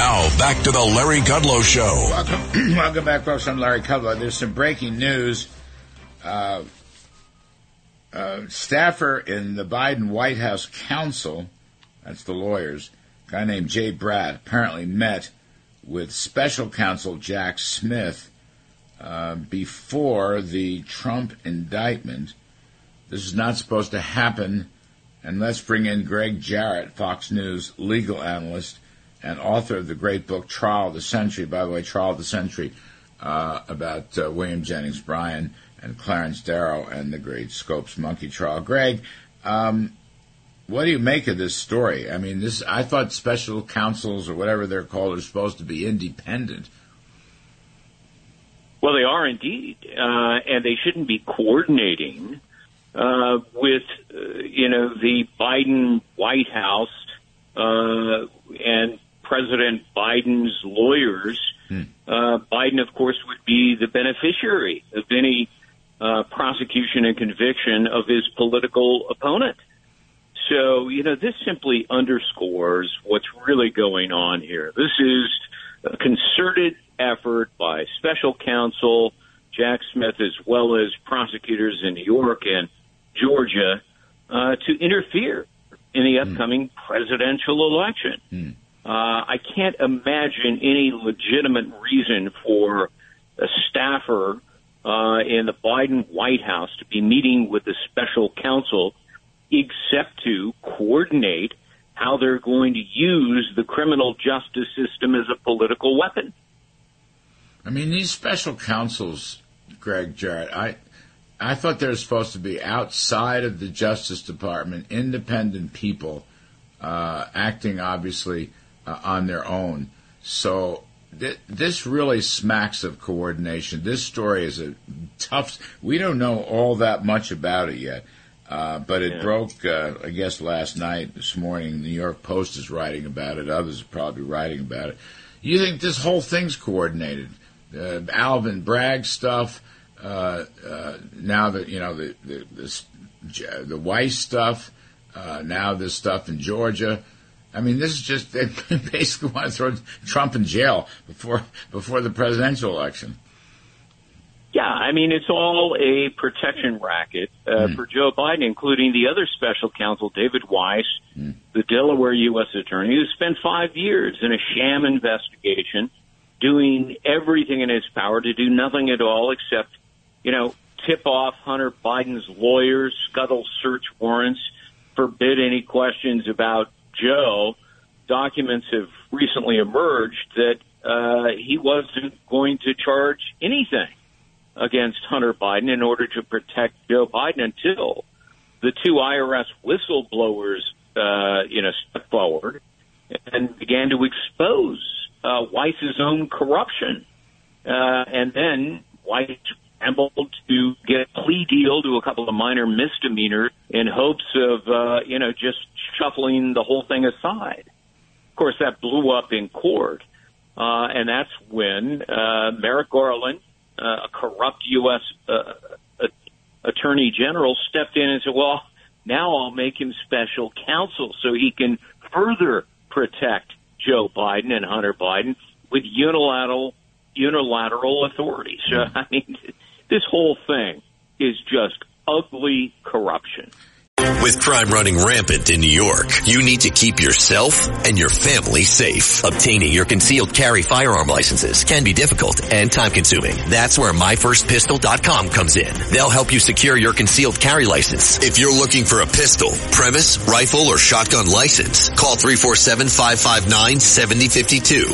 Now, back to the Larry Kudlow Show. Welcome back, folks. I'm Larry Kudlow. There's some breaking news. Staffer in the Biden White House counsel, that's the lawyers, a guy named Jay Bratt, apparently met with special counsel Jack Smith before the Trump indictment. This is not supposed to happen. And let's bring in Greg Jarrett, Fox News legal analyst and author of the great book Trial of the Century. By the way, Trial of the Century, about William Jennings Bryan and Clarence Darrow and the great Scopes monkey trial. Greg, what do you make of this story? I mean, I thought special counsels or whatever they're called are supposed to be independent. Well, they are indeed, and they shouldn't be coordinating with, the Biden White House and President Biden's lawyers. Biden, of course, would be the beneficiary of any prosecution and conviction of his political opponent. So, this simply underscores what's really going on here. This is a concerted effort by special counsel Jack Smith, as well as prosecutors in New York and Georgia, to interfere in the upcoming presidential election. I can't imagine any legitimate reason for a staffer in the Biden White House to be meeting with the special counsel except to coordinate how they're going to use the criminal justice system as a political weapon. I mean, these special counsels, Greg Jarrett, I thought they were supposed to be outside of the Justice Department, independent people acting, obviously, on their own. So this really smacks of coordination. This story is a tough... We don't know all that much about it yet, but it broke, I guess, last night, this morning. The New York Post is writing about it. Others are probably writing about it. You think this whole thing's coordinated? Alvin Bragg stuff... now that the Weiss stuff, now this stuff in Georgia. I mean, this is just they basically want to throw Trump in jail before the presidential election. Yeah, I mean, it's all a protection racket for Joe Biden, including the other special counsel, David Weiss, the Delaware U.S. attorney, who spent 5 years in a sham investigation, doing everything in his power to do nothing at all except tip off Hunter Biden's lawyers, scuttle search warrants, forbid any questions about Joe. Documents have recently emerged that he wasn't going to charge anything against Hunter Biden in order to protect Joe Biden until the two IRS whistleblowers, stepped forward and began to expose Weiss's own corruption. And then Weiss scrambled to get a plea deal to a couple of minor misdemeanors in hopes of, just shuffling the whole thing aside. Of course, that blew up in court. And that's when Merrick Garland, a corrupt U.S. Attorney General, stepped in and said, well, now I'll make him special counsel so he can further protect Joe Biden and Hunter Biden with unilateral authority. So, I mean, this whole thing is just ugly corruption. With crime running rampant in New York, you need to keep yourself and your family safe. Obtaining your concealed carry firearm licenses can be difficult and time-consuming. That's where MyFirstPistol.com comes in. They'll help you secure your concealed carry license. If you're looking for a pistol, premise, rifle, or shotgun license, call 347-559-7052.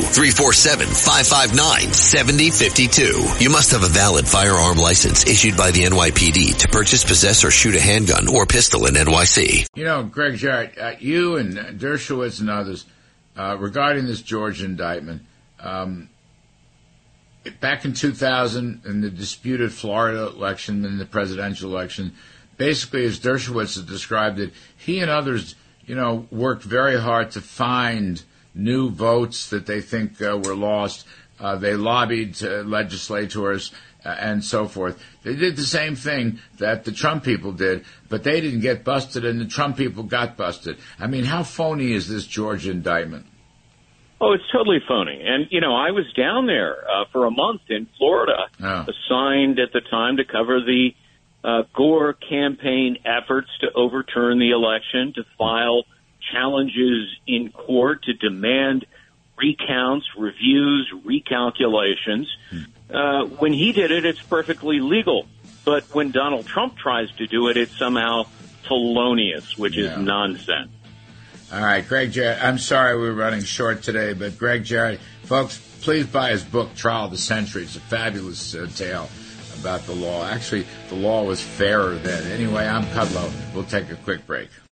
347-559-7052. You must have a valid firearm license issued by the NYPD to purchase, possess, or shoot a handgun or pistol in NYC. Greg Jarrett, you and Dershowitz and others, regarding this Georgia indictment, back in 2000, in the disputed Florida election and the presidential election, basically, as Dershowitz has described it, he and others, worked very hard to find new votes that they think were lost. They lobbied legislators and so forth. They did the same thing that the Trump people did, but they didn't get busted, and the Trump people got busted. I mean, how phony is this Georgia indictment? Oh, it's totally phony. And, I was down there for a month in Florida, assigned at the time to cover the Gore campaign efforts to overturn the election, to file challenges in court, to demand recounts, reviews, recalculations. When he did it, it's perfectly legal. But when Donald Trump tries to do it, it's somehow felonious, which is nonsense. All right, Greg Jarrett, I'm sorry we're running short today, but Greg Jarrett, folks, please buy his book, Trial of the Century. It's a fabulous tale about the law. Actually, the law was fairer then. Anyway, I'm Kudlow. We'll take a quick break.